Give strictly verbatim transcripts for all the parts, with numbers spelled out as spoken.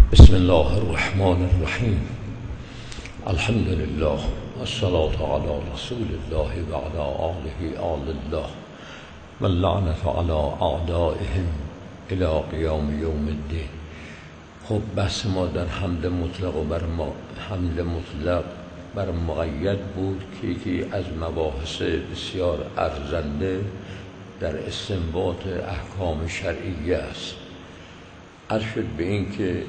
بسم الله الرحمن الرحیم. الحمد لله والصلاة علی رسول الله و علی آله آل الله و اللعنة علی اعدائهم الی قیام یوم الدین. خب بحث ما در حمل مطلق و بر حمل مطلق بر مقید بود که یکی از مباحث بسیار ارزنده در استنباط احکام شرعیه است. عرض شد به این که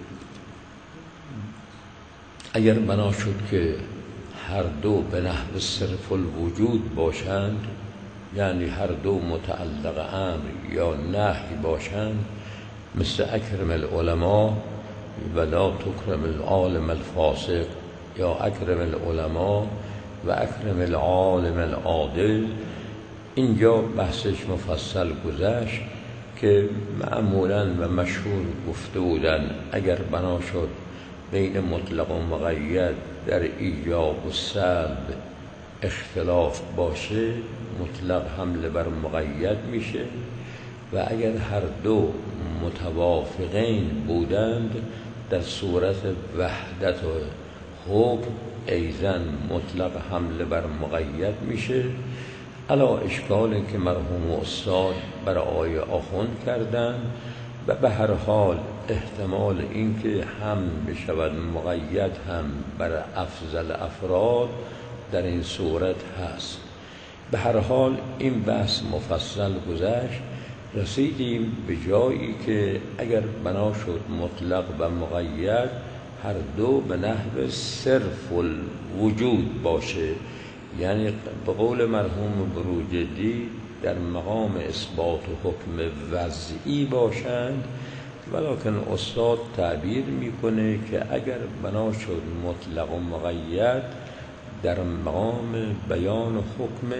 اگر بنا شد که هر دو به نحو صرف الوجود باشند، یعنی هر دو متعلق امر یا نهی باشند، مثل اکرم العلماء و لا تکرم العالم الفاسق یا اکرم العلماء و اکرم العالم العادل، اینجا بحثش مفصل گذشت که معمولا و مشهور گفته بودن اگر بنا شد بین مطلق و مقید در ایجاب و سلب اختلاف باشه، مطلق حمله بر مقید میشه و اگر هر دو متوافقین بودند در صورت وحدت و حکم ایزن مطلق حمله بر مقید میشه. علا اشکالی که مرحوم استاد برای آخوند کردن و به هر حال احتمال اینکه هم بشود مقید هم بر افضل افراد در این صورت هست. به هر حال این بحث مفصل گذشت، رسیدیم به جایی که اگر بنا شد مطلق و مقید هر دو به نحو صرف الوجود باشه، یعنی به قول مرحوم بروجردی در مقام اثبات و حکم وضعی باشند، ولکن استاد تعبیر میکنه که اگر بنا شد مطلق و مقید در مقام بیان و حکم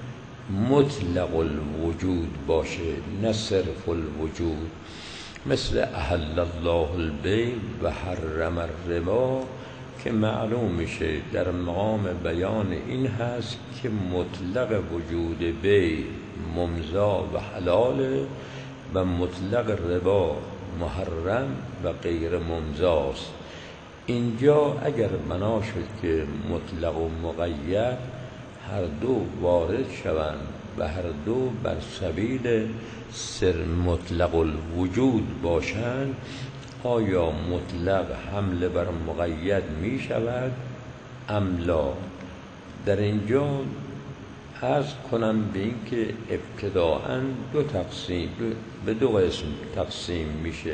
مطلق الوجود باشه نه صرف الوجود، مثل احل الله البیع و حرم الربا که معلوم میشه در مقام بیان این هست که مطلق وجود بیع ممضا و حلاله و مطلق ربا محرم و غیر ممضاست. اینجا اگر بنا شد که مطلق و مقید هر دو وارد شوند و هر دو بر سبیل سر مطلق الوجود باشند، آیا مطلق حمله بر مقید می شود ام لا؟ در اینجا عرض کنم به این که ابتداءً دو تقسیم به دو قسم تقسیم میشه.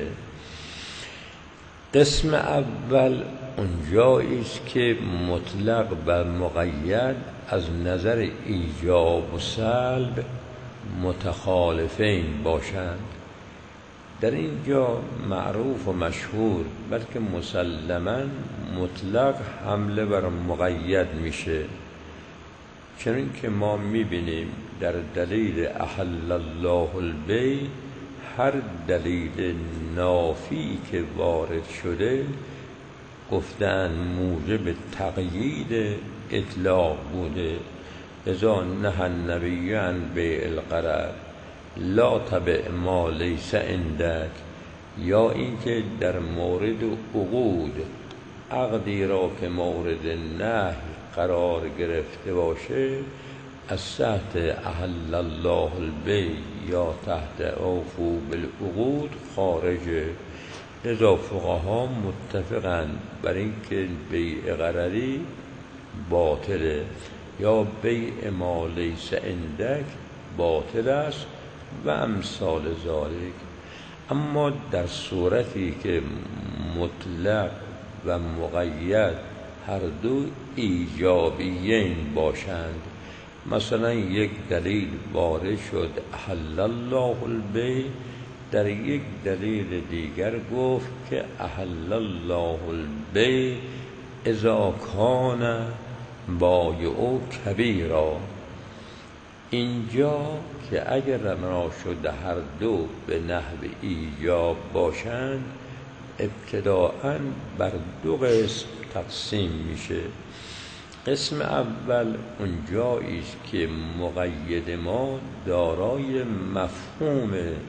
قسم اول اونجایی است که مطلق و مقید از نظر ایجاب و سلب متخالفین باشند. در اینجا معروف و مشهور بلکه مسلماً مطلق حمله بر مقید میشه، چون که ما میبینیم در دلیل احل الله البیع هر دلیل نافی که وارد شده گفتن موجب تقیید اطلاق بوده. اذا نهى النبی عن بیع الغرر لا تبع ما لیس عندک، یا اینکه در مورد عقود عقدی را که مورد نهی قرار گرفته باشه از تحت احل الله البیع یا تحت اوفوا بالعقود خارجه. لذا فقها متفقند بر اینکه بیع غرری باطله یا بیع ما لیس عندک باطل است و امثال ذالک. اما در صورتی که مطلق و مقید هر دو ایجابیین باشند، مثلا یک دلیل وارد شد احل الله البیع، در یک دلیل دیگر گفت که احل الله البیع اذا کان بایع کبیرا. اینجا که اگر بنا شد هر دو به نحو ایجاب باشند ابتداءً بر دو قسم تقسیم میشه. قسم اول اونجایی است که مقید ما دارای مفهوم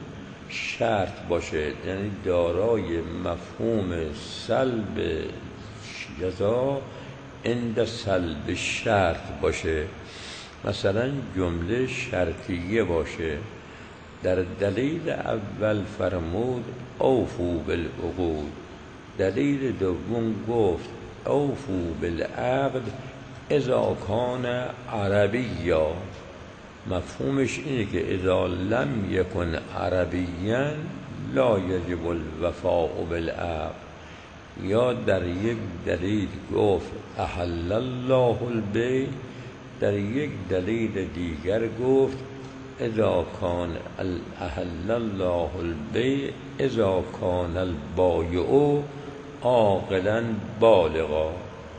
شرط باشه، یعنی دارای مفهوم سلب جزا عند سلب شرط باشه. مثلا جمله شرطیه باشه، در دلیل اول فرمود اوفو بالعقود، دلیل دوم گفت اوفو بالعقد اذا کان عربیا. مفهومش اینه که اذا لم یکن عربیا لا یجب الوفاء بالعقد. یا در یک دلیل گفت احل الله البیع، در یک دلیل دیگر گفت اذا کان احل الله البیع اذا کان البایع عاقلا بالغا.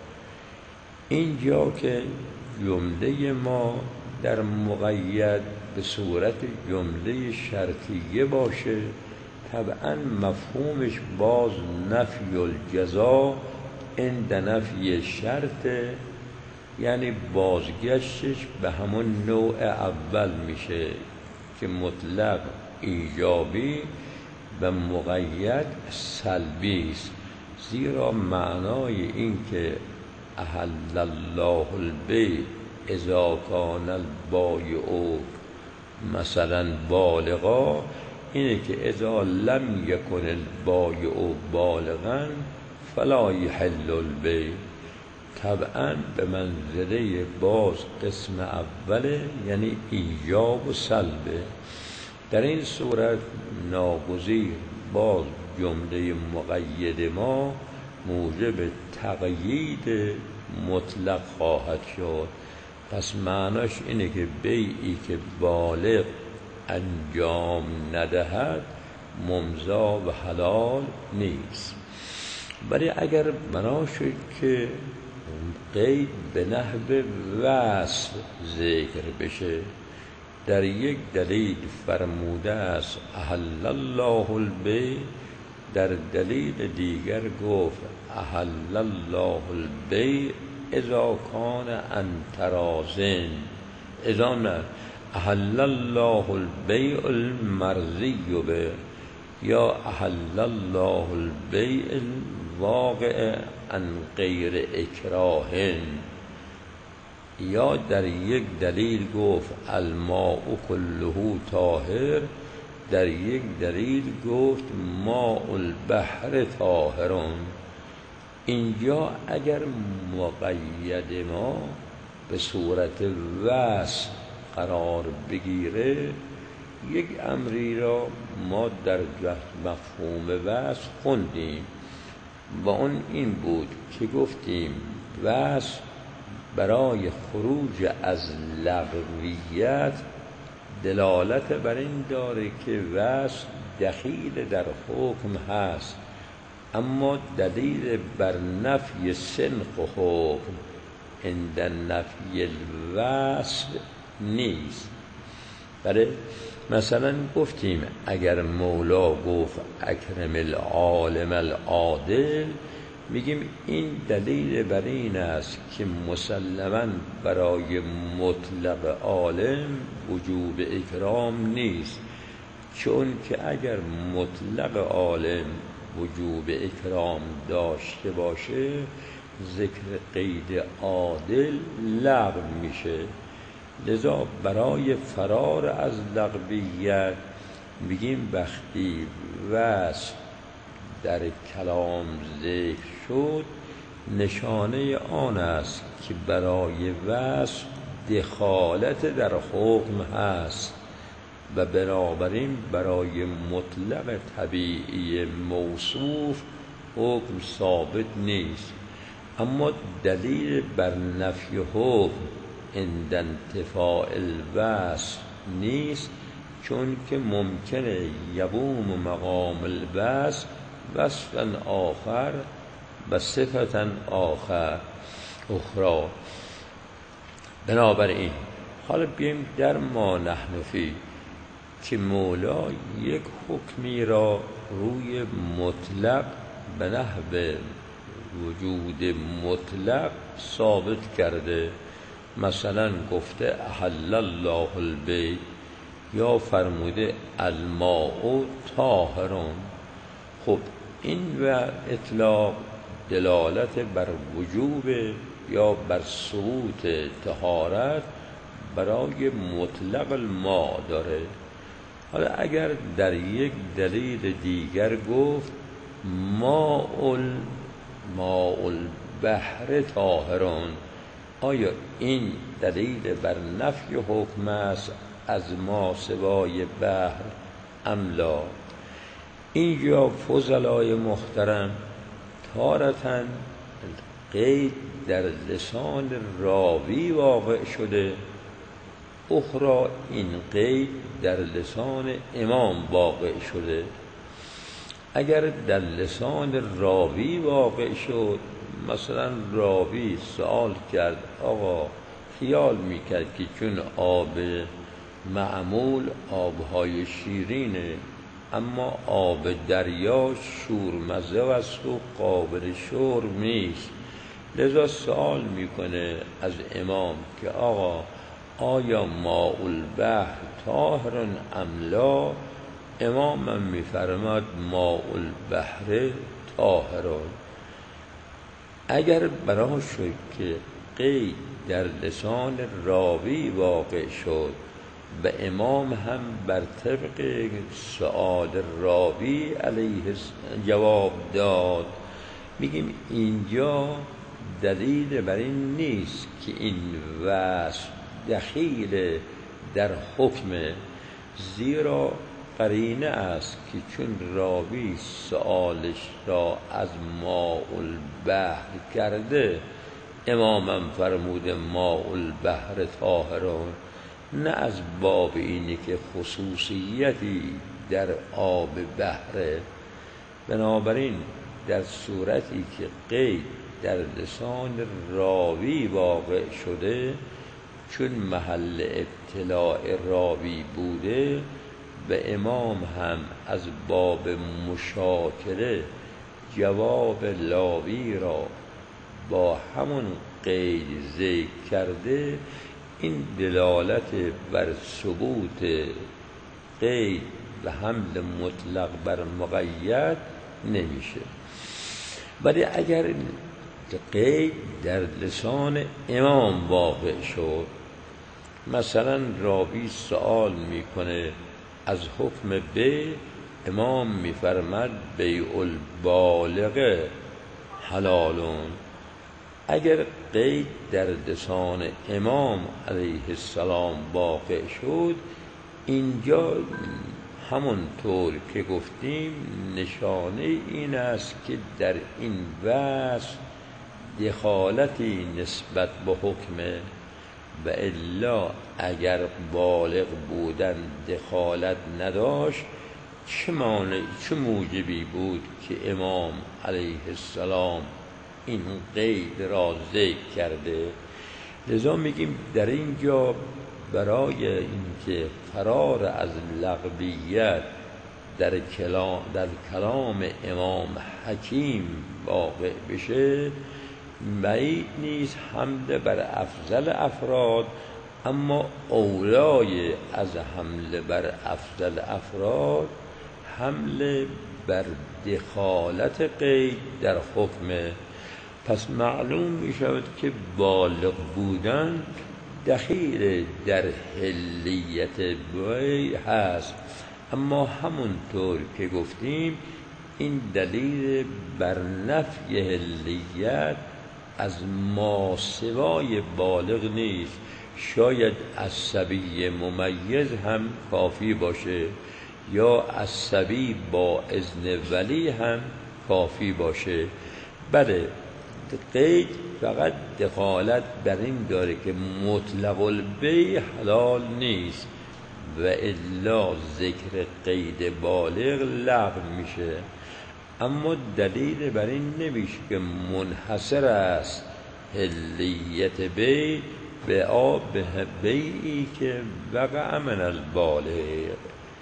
اینجا که جمله ما در مقید به صورت جمله شرطیه باشه، طبعا مفهومش باز نفی الجزا عند نفی شرطه، یعنی بازگشتش به همون نوع اول میشه که مطلق ایجابی و مقید سلبی است. زیرا معنای این که احل الله البیع اذا کان البایع مثلا بالغا، اینه که اذا لم یکن البایع بالغا فلا یحل البیع. طبعا به منزله باز قسم اوله، یعنی ایجاب و سلبه. در این صورت ناگزیر باز جمله مقید ما موجب تقیید مطلق خواهد شد. پس معناش اینه که بیعی که بالغ انجام ندهد ممضا و حلال نیست. ولی اگر بنا شد که قید به نحو وصل ذکر بشه، در یک دلیل فرموده است احل الله البیع، در دلیل دیگر گفت احل الله البیع اذا کان عن تراض، اذا نه احل الله البیع المرضی به، یا احل الله البیع الواقع عن غیر اکراه. یا در یک دلیل گفت الماء کله طاهر، در یک دلیل گفت ماء البحر طاهرون. اینجا اگر مقید ما به صورت وصل قرار بگیره، یک امری را ما در مفهوم وصل خوندیم و اون این بود که گفتیم وصل برای خروج از لغویت دلالت بر این داره که وصل دخیل در حکم هست، اما دلیل بر نفی سنخ و حکم عند نفی الوصل نیست. بله مثلا گفتیم اگر مولا گفت اکرم العالم العادل، میگیم این دلیل بر این است که مسلماً برای مطلق عالم وجوب اکرام نیست، چون که اگر مطلق عالم وجوب اکرام داشته باشه ذکر قید عادل لغو میشه. لذا برای فرار از لغویت میگیم وقتی وصل در کلام ذکر شد، نشانه آن است که برای وصل دخالت در حکم هست و بنابراین برای مطلق طبیعی موصوف حکم ثابت نیست. اما دلیل بر نفی حکم عند انتفاء الوصف نیست، چون که ممکنه یقوم مقام الوصف وصفا آخر و صفتا آخر اخرى. بنابراین حالا بیایم در ما نحن فی که مولا یک حکمی را روی مطلق به نحو وجود مطلق ثابت کرده. مثلا گفته احل الله البیع، یا فرموده الماء طاهرون. خب این و اطلاق دلالت بر وجوب یا بر ثبوت طهارت برای مطلق الماء داره. حالا اگر در یک دلیل دیگر گفت ماء ماء البحر طاهرون، آیا این دلیل بر نفی حکم است از ما سوای بحر ام لا؟ اینجا فضلای محترم تارتاً قید در لسان راوی واقع شده، اخرى این قید در لسان امام واقع شده. اگر در لسان راوی واقع شد، مثلا راوی سوال کرد آقا خیال میکرد که چون آب معمول آبهای شیرینه اما آب دریا شورمزه است و قابل شرب نیست، لذا سوال میکنه از امام که آقا آیا ماء البحر طاهر ام لا؟ امامم میفرماد ماء البحر طاهرون. اگر برای شد که قید در لسان راوی واقع شد و امام هم بر طبق سؤال راوی علیه جواب داد، میگیم اینجا دلیل بر این نیست که این وصف دخیل در حکم، زیرا قرینه است که چون راوی سؤالش را از ماء البحر کرده، امامم فرموده ماء البحر طاهرون، نه از باب اینه که خصوصیتی در آب بحره. بنابراین در صورتی که قید در لسان راوی واقع شده، چون محل ابتلاع راوی بوده و امام هم از باب مشاکله جواب لاوی را با همون قید ذکر کرده، این دلالت بر ثبوت قید و حمل مطلق بر مقید نمیشه. ولی اگر قید در لسان امام واقع شد، مثلا راوی سوال میکنه از حکم بیع، امام میفرماد بیع البالغ حلالون، اگر قید در لسان امام علیه السلام واقع شد، اینجا همونطور که گفتیم نشانه این است که در این وصف دخالتی نسبت به حکمه، و الا اگر بالغ بودن دخالت نداشت، چه مانع چه موجبی بود که امام علیه السلام این قید را ذکر کرده؟ لذا میگیم در اینجا برای اینکه فرار از لغویت در کلام در کلام امام حکیم واقع بشه، بعید نیست حمله بر افضل افراد، اما اولای از حمله بر افضل افراد حمله بر دخالت قید در حکم. پس معلوم می شود که بالغ بودن دخیل در حلیت بیع هست، اما همونطور که گفتیم این دلیل بر نفی حلیت از ما سوای بالغ نیست. شاید عصبی ممیز هم کافی باشه، یا عصبی با اذن ولی هم کافی باشه. بله، قید فقط دخالت بر این داره که مطلق البیع حلال نیست، و الا ذکر قید بالغ لغو میشه. اما دلیل بر این نمیشه که منحصر است حلیت بیع به آب بیعی که وقع من البالغ.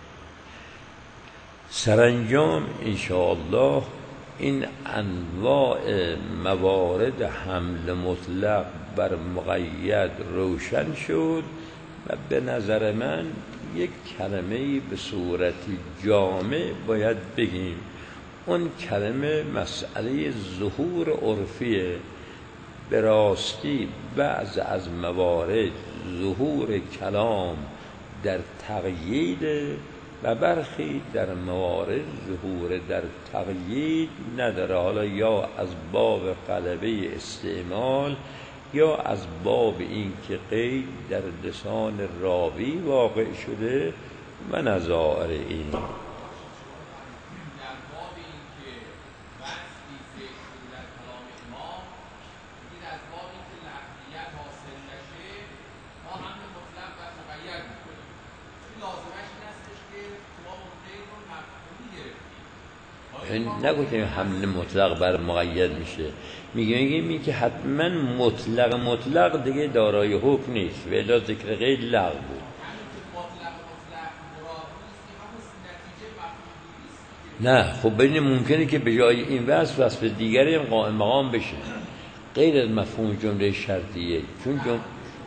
سرانجام انشاءالله این انواع موارد حمل مطلق بر مقید روشن شد و به نظر من یک کلمه‌ای به صورتی جامع باید بگیم. اون کلمه مسئله ظهور عرفیه. به راستی بعض از موارد ظهور کلام در تقیید و برخی در موارد ظهور در تقیید نداره، حالا یا از باب غلبه استعمال یا از باب این که قید در لسان راوی واقع شده و نظائر این. نگوتیم حمل مطلق بر مقید میشه، میگیم میگیم این که حتما مطلق مطلق دیگه دارای حکم نیست و الا ذکر غیر لغو بود. نه خب ببین ممکنه که به جای این وصف وصف دیگری هم قائم مقام بشه غیر از مفهوم جمله شرطیه، چون جمله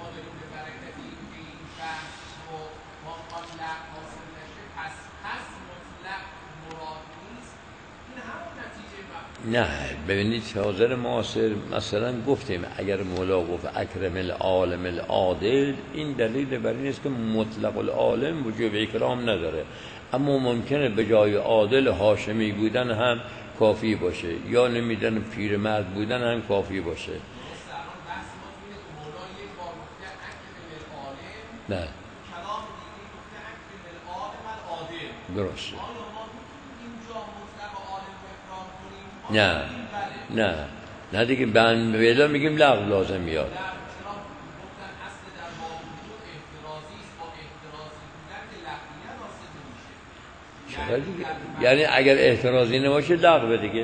نه. ببینید حاضر معاصر مثلا گفتیم اگر مولا گفت اکرم العالم العادل، این دلیل بر این است که مطلق العالم وجوب اکرام نداره، اما ممکنه به جای عادل هاشمی بودن هم کافی باشه یا نمیدن پیرمرد بودن هم کافی باشه. نه درسته. نه نه نه دیگه بند ویلا میگیم لغو لازم میاد. یعنی اگر احترازی نباشه لغو دیگه.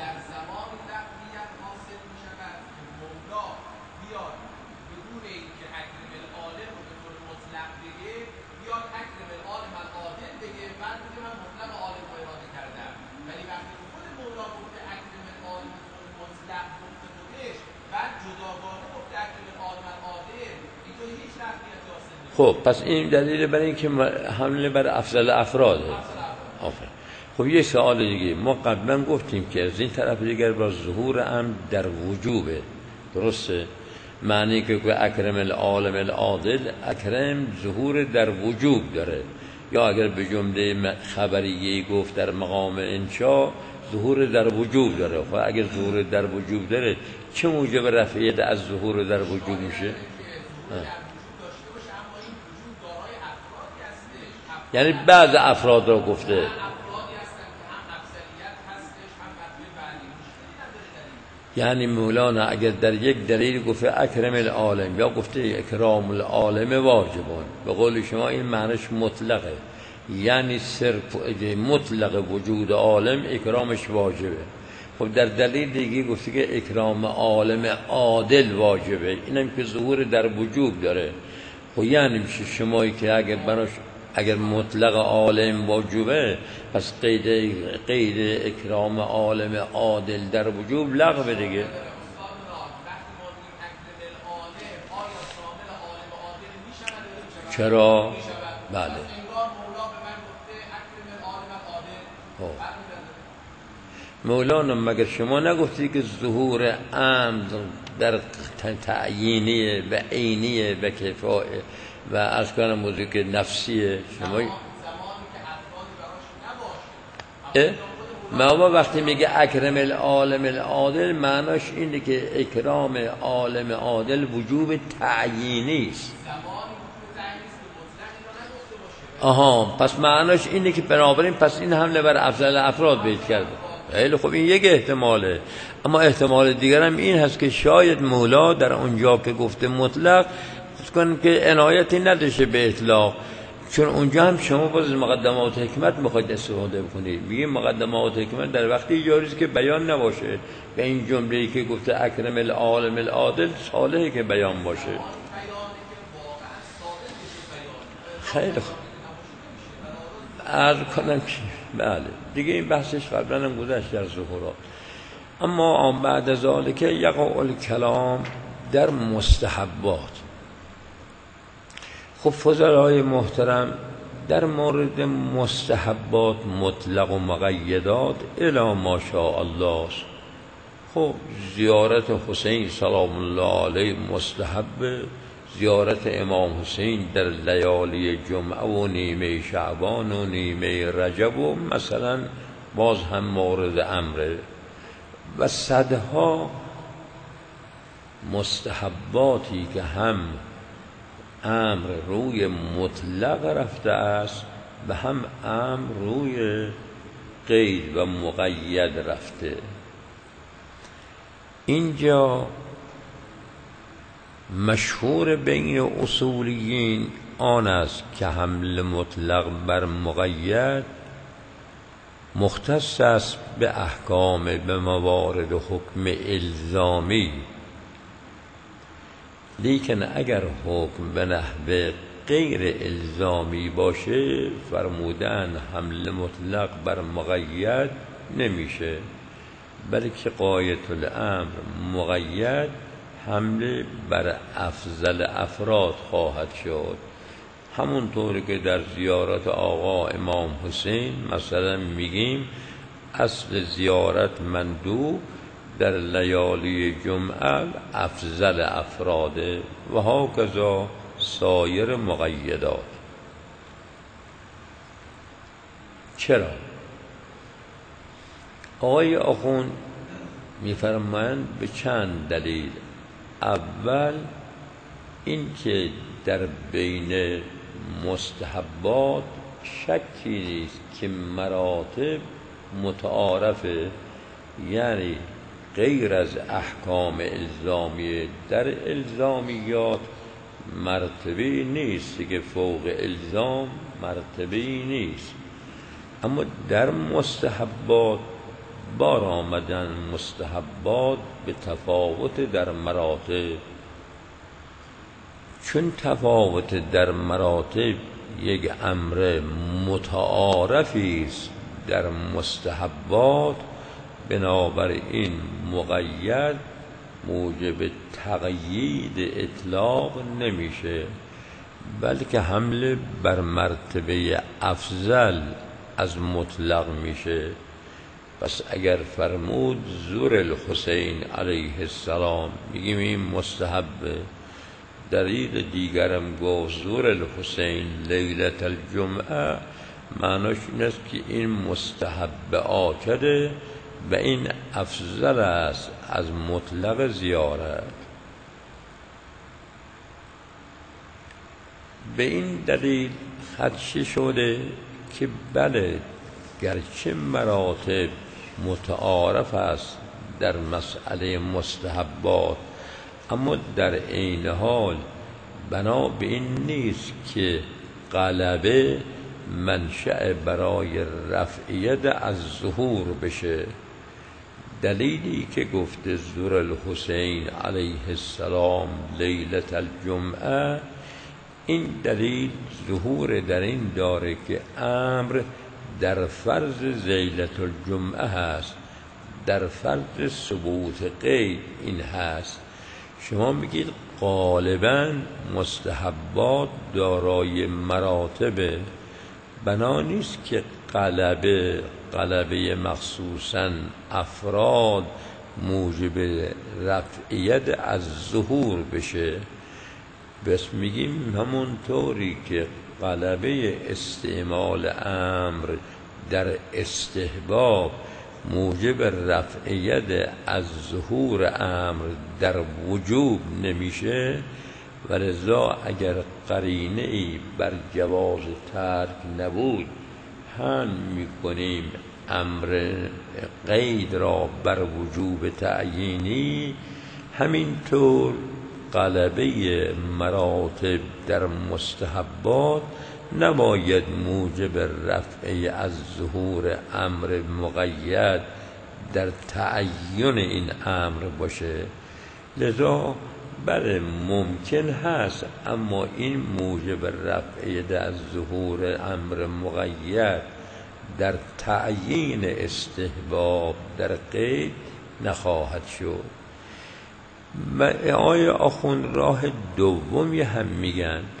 خب پس این دلیل برای اینکه حمله بر افضل افراده. آفرین. خب یه سوال دیگه، ما قبلا گفتیم که از این طرف دیگر با ظهور هم در وجوبه، درسته؟ معنی که اکرم العالم العادل، اکرم ظهور در وجوب داره، یا اگر به جمله خبریه گفت در مقام انشاء ظهور در وجوب داره. خب اگر ظهور در وجوب داره چه موجب رفعیت از ظهور در وجوب میشه؟ یعنی بعض افراد را گفته. یعنی مولانا اگر در یک دلیل گفته اکرم العالم یا گفته اکرام العالم واجبون، به قول شما این معنیش مطلقه، یعنی صرف مطلق وجود عالم اکرامش واجبه. خب در دلیل دیگه گفته که اکرام عالم عادل واجبه، اینم که ظهور در وجوب داره. خب یعنی میشه شمایی که اگر بناش اگر مطلق عالم واجبه، پس قید قید اکرام عالم عادل در وجوب لغو دیگه. چرا؟ بله. مولانا مگر شما نگفتی که ظهور عمد در تعیینیه و عینیه و کفایه و از کنم موضوع نفسیه؟ شما ما وقتی میگه اکرم العالم العادل معناش اینه که اکرام عالم عادل وجوب تعیینی است. آها، پس معناش اینه که بنابراین پس این حمله بر افضل افراد بیت کرده. خیلی خب این یک احتماله، اما احتمال دیگر هم این هست که شاید مولا در اونجا که گفته مطلق کن که عنایتی نداشته به اطلاق، چون اونجا هم شما باز مقدمات حکمت میخواید استفاده بکنید. میگه مقدمات حکمت در وقتی جاری است که بیان نباشه، به این جمله‌ای که گفته اکرم العالم العادل صالحه که بیان باشه. خیلی خوب عرض کنم که بله دیگه این بحثش قبلا هم گذشت در ظهورات. اما بعد از ذالک یقع الکلام در مستحبات. خب فضلای محترم در مورد مستحبات مطلق و مقیدات الی ما شاء الله است. خب زیارت حسین سلام الله علیه مستحب، زیارت امام حسین در لیالی جمعه و نیمه شعبان و نیمه رجب و مثلا باز هم مورد امره، و صدها مستحباتی که هم امر روی مطلق رفته است و هم امر روی قید و مقید رفته. اینجا مشهور بین اصولیین آن است که حمل مطلق بر مقید مختص است به احکام به موارد حکم الزامی، لیکن اگر حکم به نحو غیر الزامی باشه فرمودن حمل مطلق بر مقید نمیشه، بلکه غایت الامر مقید حمله بر افضل افراد خواهد شد. همونطور که در زیارت آقا امام حسین مثلا میگیم اصل زیارت مندوب، در لیالی جمعه افضل افراده و هاکذا سایر مقیدات. چرا؟ آقای آخوند میفرمایند به چند دلیل. اول این که در بین مستحبات شکی نیست که مراتب متعارفه، یعنی غیر از احکام الزامی در الزامیات مرتبه نیست که فوق الزام مرتبه نیست، اما در مستحبات بار آمدن مستحبات به تفاوت در مراتب. چون تفاوت در مراتب یک امر متعارفی است در مستحبات، بنابراین مقید موجب تقیید اطلاق نمیشه، بلکه حمله بر مرتبه افضل از مطلق میشه. پس اگر فرمود زور الحسین علیه السلام میگیم این مستحبه، دلیل دیگرم گفت زور الحسین لیلت الجمعه، معناش این است که این مستحب آکده و این افضل است از مطلق زیارت. به این دلیل خدشه شده که بله گرچه مراتب متعارف است در مسئله مستحبات، اما در عین حال بنا به این نیست که غلبه منشأ برای رفعیت از ظهور بشه. دلیلی که گفته زور الحسین علیه السلام لیلت الجمعه، این دلیل ظهور در این داره که امر در فرض لیلت الجمعه هست، در فرض ثبوت قید این هست. شما میگید غالباً مستحبات دارای مراتبه، بنا نیست که غلبه غلبه مخصوصاً افراد موجب رفعیت از ظهور بشه. بس میگیم همونطوری که غلبه استعمال امر در استحباب موجب رفعیت از ظهور امر در وجوب نمیشه، و لذا اگر قرینه ای بر جواز ترک نبود هم میکنیم امر قید را بر وجوب تعیینی. همینطور غلبه مراتب در مستحبات نباید موجب رفع از ظهور امر مقید در تعین این امر باشه. لذا بله ممکن هست، اما این موجب رفع از ظهور امر مقید در تعیین استحباب در قید نخواهد شد. و آیه آخوند راه دومی هم میگن،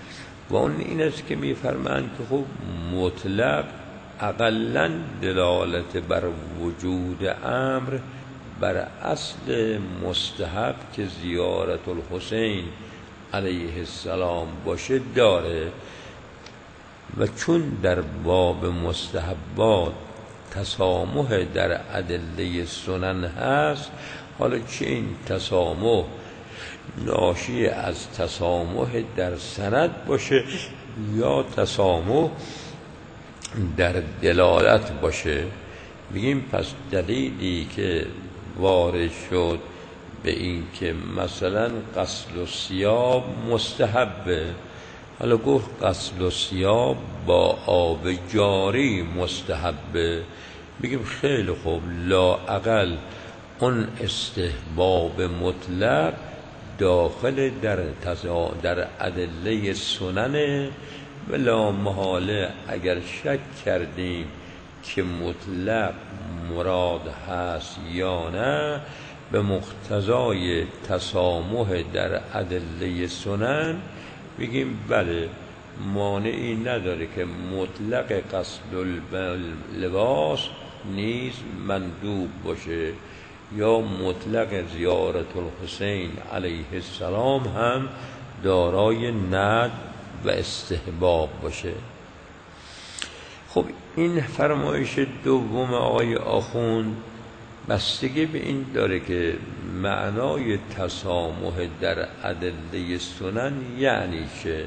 و اون این است که میفرمایند که خب مطلق اقلاً دلالت بر وجود امر بر اصل مستحب که زیارت الحسین علیه السلام باشه داره. و چون در باب مستحبات تسامح در ادله سنن هست، حالا چه این تسامح ناشی از تسامح در سند باشه یا تسامح در دلالت باشه، بگیم پس دلیلی که وارد شد به این که مثلا غسل الثیاب مستحبه، حالا گفت غسل الثیاب با آب جاری مستحبه، بگیم خیلی خوب، لااقل اون استحباب مطلق داخل در تزا در ادله سننه و لا محاله اگر شک کردیم که مطلق مراد هست یا نه، به مقتضای تسامح در ادله سنن بگیم بله، مانعی نداره که مطلق غسل اللباس نیز مندوب باشه یا مطلق زیارت الحسین علیه السلام هم دارای ندب و استحباب باشه. خب این فرمایش دوم آقای آخوند بستگی به این داره که معنای تسامح در ادله سنن یعنی چه؟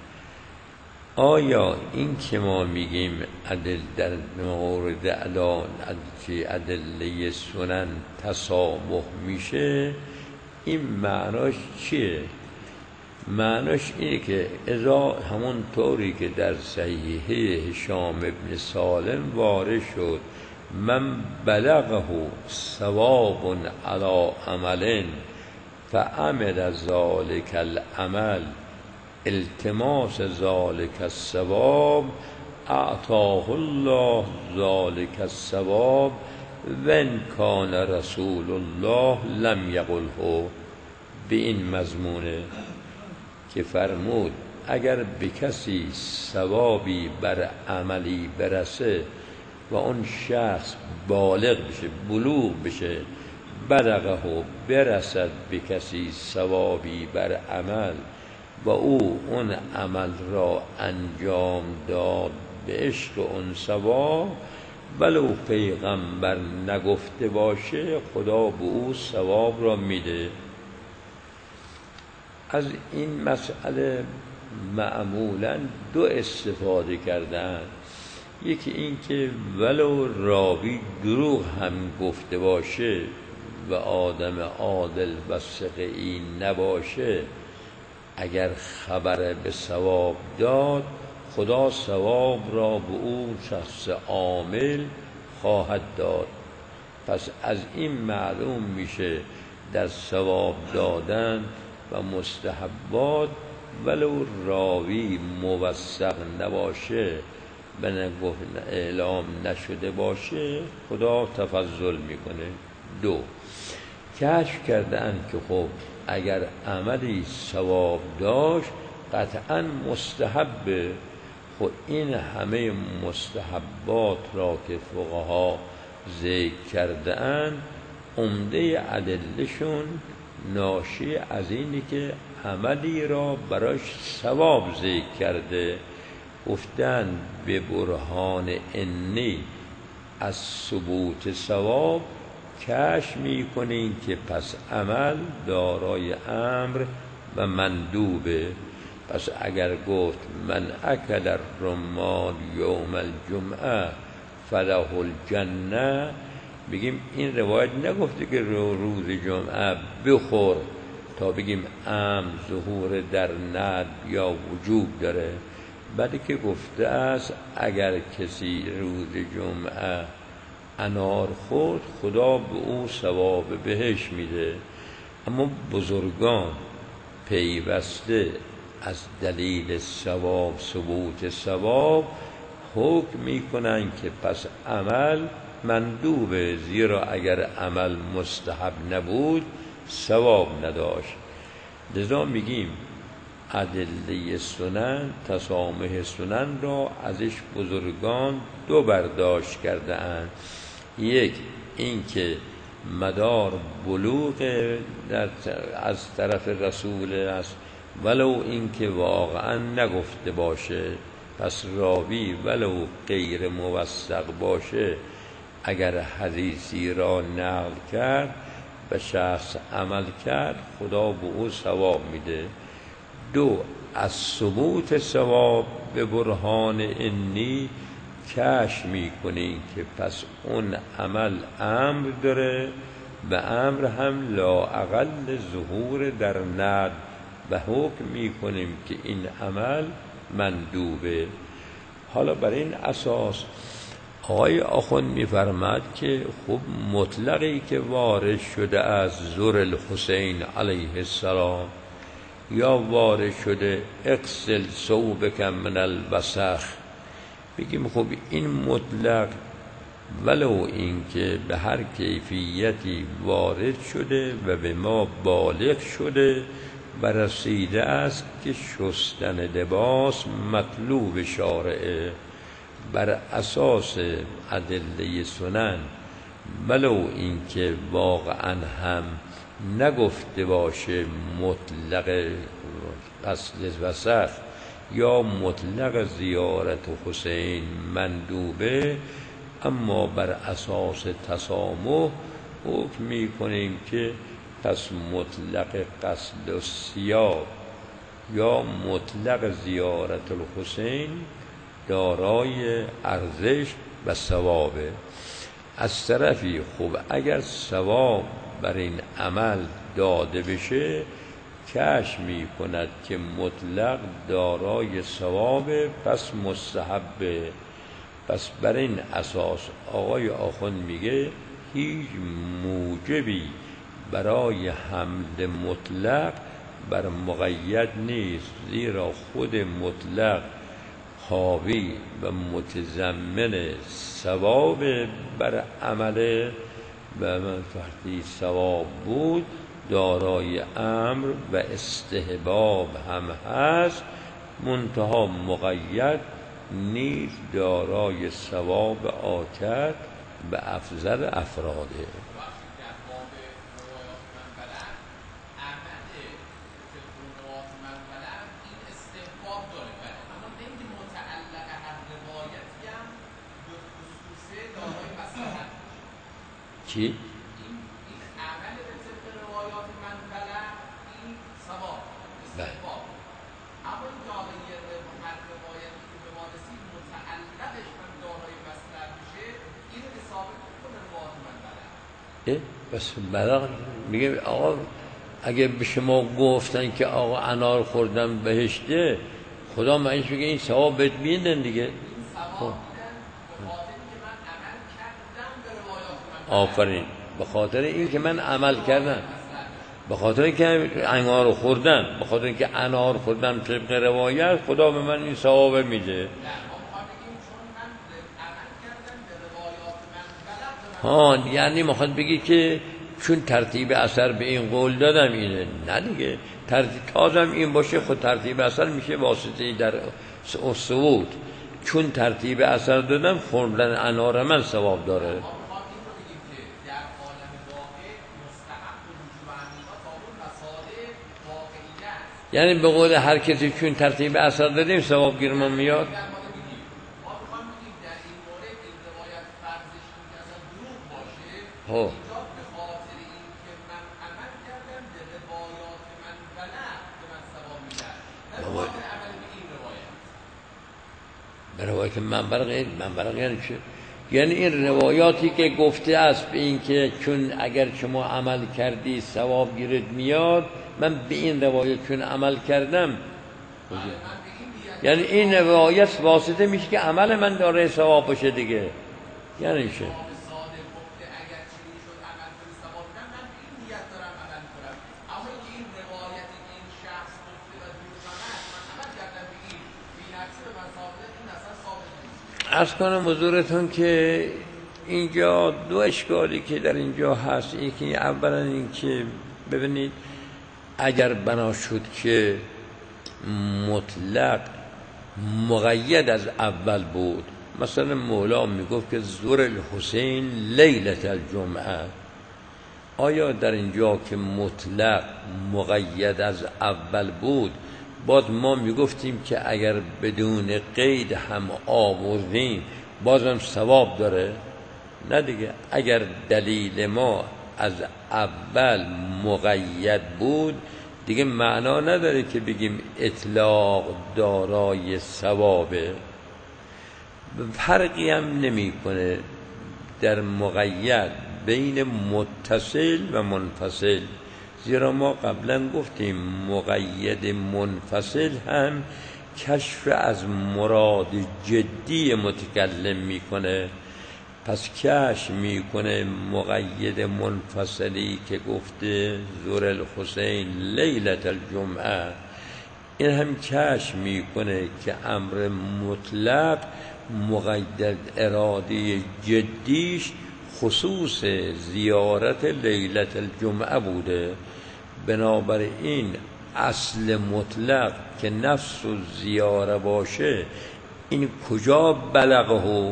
آیا این که ما میگیم عدل در مورد الان ادله سنن تسامح میشه، این معناش چیه؟ معناش اینه که اذا همون طوری که در صحیحه هشام ابن سالم وارد شد، من بلغه ثواب علی عمل فعمل ذلك العمل التماس ذلك الثواب اعطاه الله ذلك الثواب و ان کان رسول الله لم یقله. به این مضمونه که فرمود اگر به کسی ثوابی بر عملی برسه و اون شخص بالغ بشه، بلوغ بشه، بلغه برسد به کسی ثوابی بر عمل و او اون عمل را انجام داد به عشق اون ثواب، ولو پیغمبر نگفته باشه خدا به او ثواب را میده. از این مسئله معمولاً دو استفاده کردن، یکی این که ولو راوی دروغ هم گفته باشه و آدم عادل و ثقه‌ای نباشه، اگر خبر به ثواب داد خدا ثواب را به اون شخص عامل خواهد داد. پس از این معلوم میشه در ثواب دادن و مستحبات ولو راوی موثق نباشه به اعلام نشده باشه خدا تفضل میکنه. دو، کشف کردن که خب اگر عملی ثواب داشت قطعا مستحبه. خب این همه مستحبات را که فقها ذکر کردن، عمده ادلهشون ناشی از اینی که عملی را براش ثواب ذکر کرده، گفتن به برهان انی از ثبوت ثواب کشف میکنین که پس عمل دارای امر و مندوبه. پس اگر گفت من اکل الرمان یوم الجمعه فله الجنه، بگیم این روایت نگفته که روز جمعه بخور تا بگیم امر ظهور در ندب یا وجوب داره، بلکه گفته است اگر کسی روز جمعه انار خورد خدا به او ثواب بهش میده. اما بزرگان پیوسته از دلیل ثواب، ثبوت ثواب، حکم میکنن که پس عمل مندوبه، زیرا اگر عمل مستحب نبود ثواب نداشت. لذا میگیم ادله سنن، تسامح سنن را ازش بزرگان دو برداشت کرده اند. یک این که مدار بلوغ در از طرف رسول است، ولو این که واقعا نگفته باشه، پس راوی ولو غیر موثق باشه اگر حدیثی را نقل کرد و شخص عمل کرد خدا به او ثواب میده. دو از ثبوت ثواب به برهان انی کشف میکنیم که پس اون عمل امر داره و امر هم لااقل ظهور در ند و حکم میکنیم که این عمل مندوبه. حالا بر این اساس آقای آخوند میفرماد که خب مطلقی که وارد شده از زر الحسین علیه السلام یا وارد شده اغسل ثوبک من الوسخ، بگیم خب این مطلق ولو این که به هر کیفیتی وارد شده و به ما بالغ شده و رسیده است که شستن لباس مطلوب شارعه، بر اساس ادله سنن ولو این که واقعا هم نگفته باشه مطلق غسل وسخ یا مطلق زیارت حسین مندوبه، اما بر اساس تسامح حکم می کنیم که پس مطلق غسل و ثیاب یا مطلق زیارت الحسین دارای ارزش و ثوابه. از طرفی خوب اگر ثواب بر این عمل داده بشه کشف می کند که مطلق دارای ثواب، پس مستحبه. پس بر این اساس آقای آخوند میگه هیچ موجبی برای حمل مطلق بر مقید نیست، زیرا خود مطلق حاوی و متضمن ثواب بر عمله و وقتی ثواب بود دارای امر و استحباب هم هست، منتها مقید نیز دارای ثواب آکد و افضل افراده. چی؟ این عمل به طبق روایات منقله این ثواب استحباب، اما این جاقیه هر روایتی که به ما رسید متعلقش هم دارای مصلحت میشه، این رو ثابت میکنه روایات منقله. اه بس بلا میگه آقا اگه به شما گفتن که آقا انار خوردن بهشته، خدا معنیش میگه این ثواب بهت میدن دیگه. این ثواب میدن به خاطر که من عمل کردم به روایات منقله. آفرین، به خاطر این که من عمل کردم، به خاطر اینکه انار خوردن، به خاطر اینکه انار خوردن طبق روایت خدا به من این ثواب میده. ها یعنی میخواد بگی که چون ترتیب اثر به این قول دادم اینه، نه دیگه ترتیب تازم این باشه خود ترتیب اثر میشه واسطه در ثبوت، چون ترتیب اثر دادم خوردن انار من ثواب داره. یعنی به قول هر کسی چون ترتیب اثر دادیم ثواب گیرمان میاد. ها به روایت منبر غیر منبر یعنی چه؟ یعنی این روایاتی که گفته است به این که چون اگر شما عمل کردی ثواب گیرت میاد، من به این روایت چون عمل کردم، یعنی این روایت واسطه میشه که عمل من داره ثواب باشه دیگه. یعنی چه؟ عرض کنم حضورتون که اینجا دو اشکالی که در اینجا هست، یکی اولا این که ببینید اگر بنا شد که مطلق مقید از اول بود. مثلا مولا میگفت که ظهر الحسین لیلت الجمعه. آیا در اینجا که مطلق مقید از اول بود باز ما میگفتیم که اگر بدون قید هم آوردیم بازم ثواب داره؟ نه دیگه. اگر دلیل ما از اول مقید بود دیگه معنا نداره که بگیم اطلاق دارای ثوابه. فرقی هم نمیکنه در مقید بین متصل و منفصل، زیرا ما قبلا گفتیم مقید منفصل هم کشف از مراد جدی متکلم میکنه. پس کشف میکنه مقید منفصلی که گفته ظهر الحسین لیلت الجمعه، این هم کشف میکنه که امر مطلق مقید اراده جدیش خصوص زیارت لیلت الجمعه بوده. بنابراین اصل مطلق که نفس و زیاره باشه این کجا بلغه؟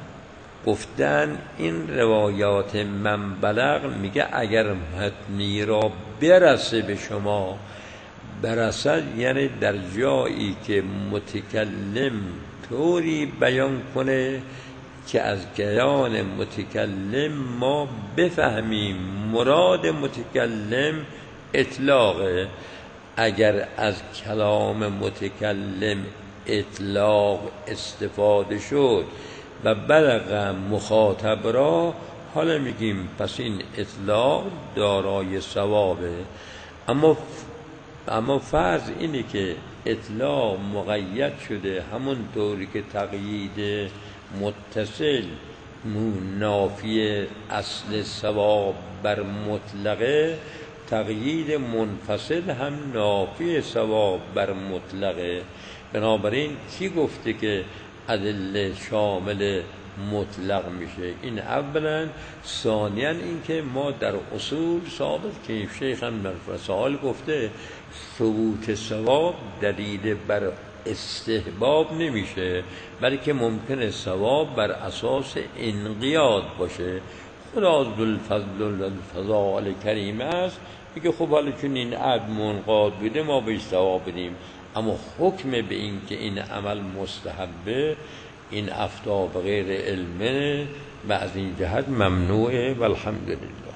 گفتن این روایات من بلغ میگه اگر متنی را برسه به شما، برسد یعنی در جایی که متکلم طوری بیان کنه که از بیان متکلم ما بفهمیم مراد متکلم اطلاقه. اگر از کلام متکلم اطلاق استفاده شد و بلغ مخاطب را، حالا میگیم پس این اطلاق دارای ثوابه. اما اما فرض اینه که اطلاق مقید شده همون طوری که تقیید متصل نافی اصل ثواب بر مطلقه، تقیید منفصل هم نافی ثواب بر مطلقه. بنابراین کی گفته که ادله شامل مطلق میشه؟ این اولا. ثانیا این که ما در اصول ثابت که شیخ هم در رسائل گفته ثبوت ثواب دلیل بر استحباب نمیشه، بلکه ممکنه ثواب بر اساس انقیاد باشه. خدا ذوالفضل و الفضائل کریم است، میگه خب حالا چون این عبد منقاد بوده ما بهش ثواب بدیم، اما حکم به این که این عمل مستحبه این افتا به غیر علمه و از این جهت ممنوعه. والحمدلله.